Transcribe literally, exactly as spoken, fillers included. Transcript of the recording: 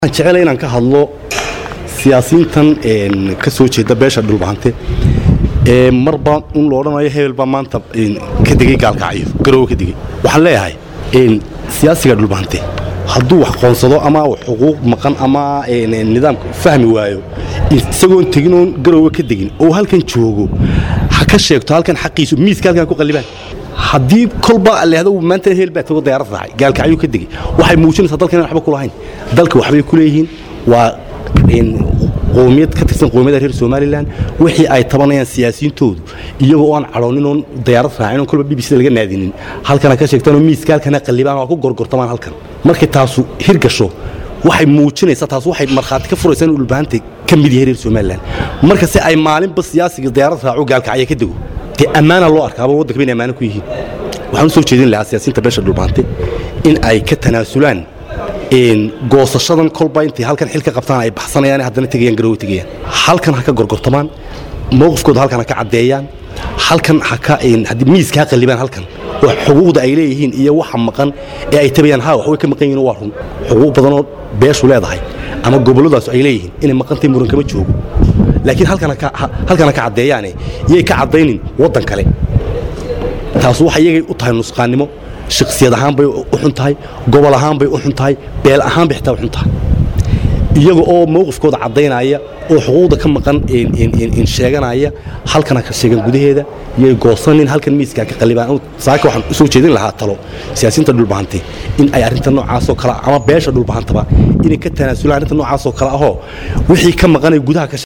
jecel inaan ka hadlo siyaasiyiintan een ka soo jeeda beesha dhulbaante ee marba un loo oranayo hebelba maanta ka digay gaalkacyo garow ka digay waxaan leeyahay in siyaasiga dhulbaante hadduu wax qoonsado ama xuquuq maqan ama nidaamka fahmi waayo isagoo tegin oo garow ka digin oo halkan joogo ha ka sheegto halkan xaqiisu miiska halkan ku qalibaan haddii kolba leeyahay maanta heel baa tago diyaarad raacay gaalkacyo ka digay waxay muujinaysaa dalkan waxba ku lahayn dalka waxbay ku leeyihiin waa in qoomiyad ka tirsan qoomiyada reer Soomaaliland wixii ay tabanayaan siyaasiyiintoodu iyagoo aan caloonin oo diyaarad raacin kolba B B C laga naadinin halkan ka sheegtaan oo miiska halkan qalibaan oo ku gorgortamaan halkan markii taasu hirgasho waxay muujinaysaa taas waxay marxaad ka furaysan u dhulbaante kamid yahay reer Soomaaliland marka si ay maalin bas siyaasiga diyaarad raaco gaalkacyo ka digo te amaana loo arkaabo waddanka been amaana ku yihiin waxaan soo jeedin lahaa siyaasiyiinta beesha dhulbaante in ay ka tanaasulaan in goosashadan kolba intii halkan xilka qabtaan ay baxsanayaan haddana tagayaan garow tagayaan halkan ha ka gorgortamaan mowqifkooda halkan ha ka cadeeyaan halkan ha ka in hadii miiska qalibaan halkan wax xuquuqda ay leeyihiin iyo waxa maqan ee ay tabayaan ha wax way ka maqan yihiin waa run xuquuq badan oo beeshu leedahay ama goboladaas ay leeyihiin inay maqantay muran kama joogo laakiin halkan ka halkan ka cadeeyaan iyay ka cadeynin wadan kale taas waxa iyaga u tahay nusqaanimo shakhsiyad ahaan bay u xuntahay gobol ahaan bay u xuntahay beel ahaan bay xitaa u xuntahay iyaga oo mowqifkooda cadeynaya oo xuquuqda ka maqan in in in sheeganaya halkan ka sheegan gudaheeda iyo goosanin halkan miiska ka qalibaan saaka waxaan u soo jeedin lahaa talo siyaasiyiinta dhulbaante in ay arinta noocaas oo kala ama beesha dhulbaantaba inay ka tanaasulaan arinta noocaas oo kala ah wixii ka maqan gudaha